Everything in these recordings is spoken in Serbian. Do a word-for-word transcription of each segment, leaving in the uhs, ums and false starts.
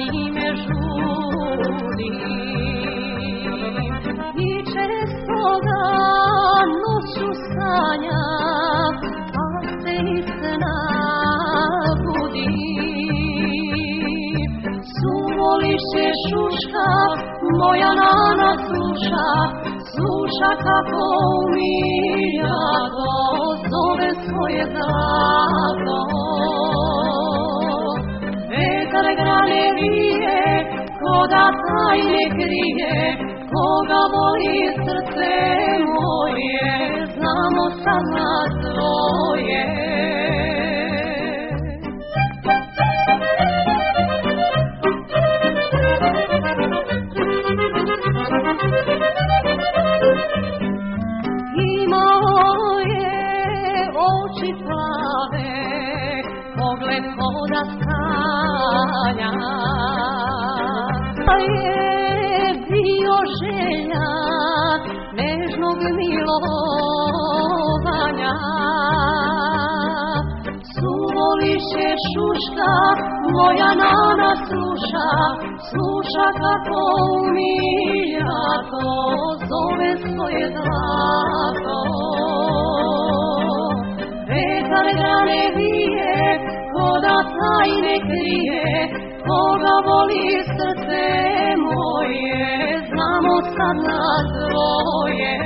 njime žudim i često ga noću sanjam, pa se iz sna budim. Suvolišće šuška, moja nana sluša, sluša kako umiljato zove svoje zlato. Vetar grane vije, ko da tajne krije, koga voli srce moje, znamo sad nas dvoje. Imao je oči plave, pogled ko da sanja, pa je bio željan nežnog milovanja. Suvolišće šuška, moja nana sluša, sluša kako umiljato zove svoje zlato. Vetar grane vije, ko da tajne krije, koga voli srce moje, znamo sad nas dvoje.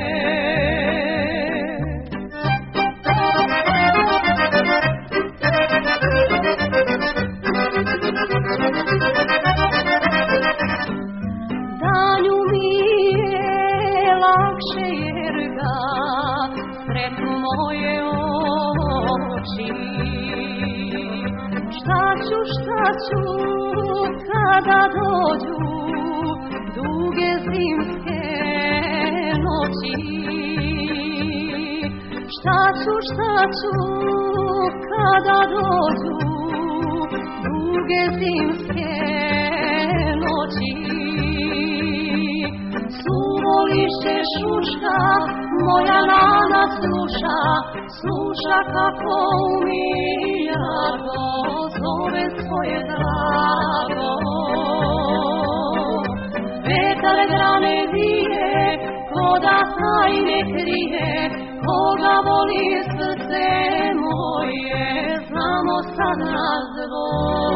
Danju mi je lakše jer ga sretnu moje oči. Šta ću, šta ću kada dođu duge zimske noći? Šta ću, šta ću kada dođu duge zimske noći? Suvolišće šuška, moja nana sluša, sluša kako umiljato zove svoje drago. Vetar grane vije, ko da tajne krije, koga voli srce moje, znamo sad nas dvoje.